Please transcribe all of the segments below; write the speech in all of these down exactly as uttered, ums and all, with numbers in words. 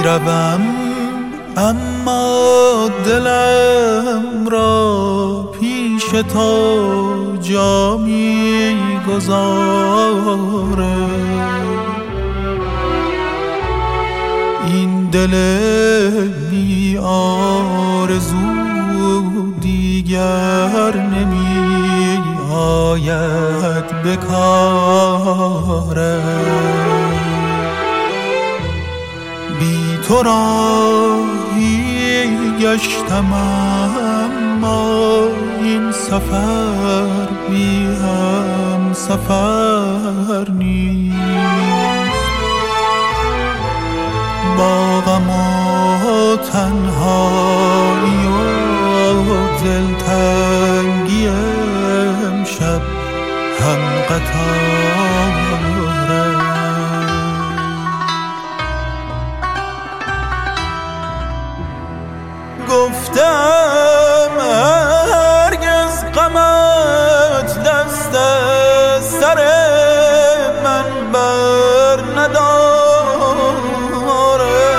روم اما دلم را پیش تو جا می گذاره. این دل بی آرزو دیگر نمی آید بکاره. بی تو راهی گشتم اما این سفر بی هم سفر نیست. با غم و تنهایی و دلتنگی امشب هم قطاره. گفتم هرگز غمت دست سر من بر نداره.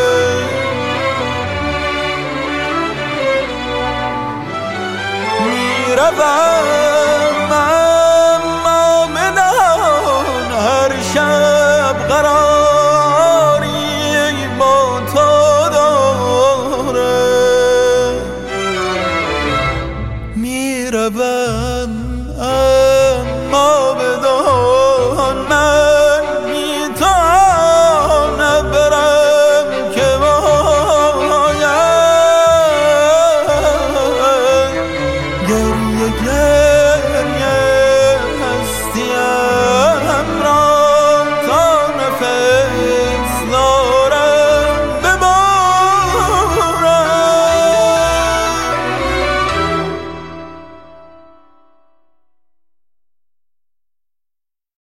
میروم اما منان هر شب قراری با تو داره. میروم